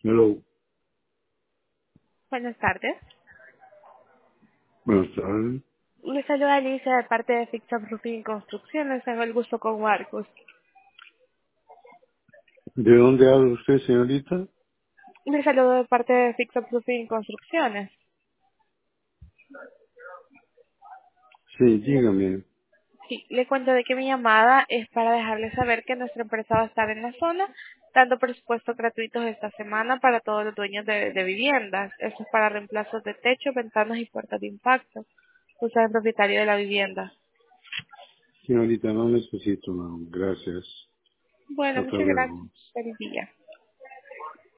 Hello. Buenas tardes. Buenas tardes. Le saluda Alicia de parte de Fix Up Roofing Construcciones. Tengo el gusto con Marcos. ¿De dónde habla usted, señorita? Le saludo de parte de Fix Up Roofing Construcciones. Sí, Le, dígame. sí, le cuento de que mi llamada es para dejarle saber que nuestra empresa va a estar en la zona, dando presupuestos gratuitos esta semana para todos los dueños de viviendas. Esto es para reemplazos de techo, ventanas y puertas de impacto. Usted es el propietario de la vivienda. Señorita, no necesito nada. Gracias. Bueno, Hasta muchas gracias. luego. Feliz día.